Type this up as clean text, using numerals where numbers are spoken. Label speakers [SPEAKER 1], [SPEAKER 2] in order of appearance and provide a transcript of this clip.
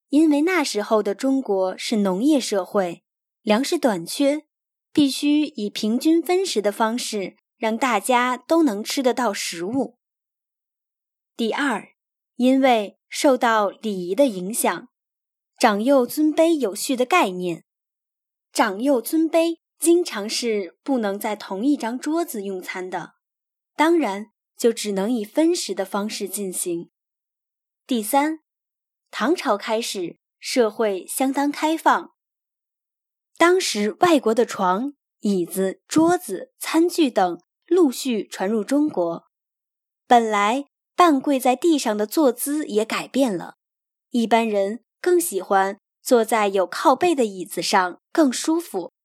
[SPEAKER 1] 因为那时候的中国是农业社会，粮食短缺，必须以平均分食的方式让大家都能吃得到食物。第二，因为受到礼仪的影响，长幼尊卑有序的概念，长幼尊卑经常是不能在同一张桌子用餐的，当然就只能以分食的方式进行。第三，唐朝开始，社会相当开放。当时外国的床、椅子、桌子、餐具等陆续传入中国，本来半跪在地上的坐姿也改变了，一般人更喜欢坐在有靠背的椅子上，更舒服。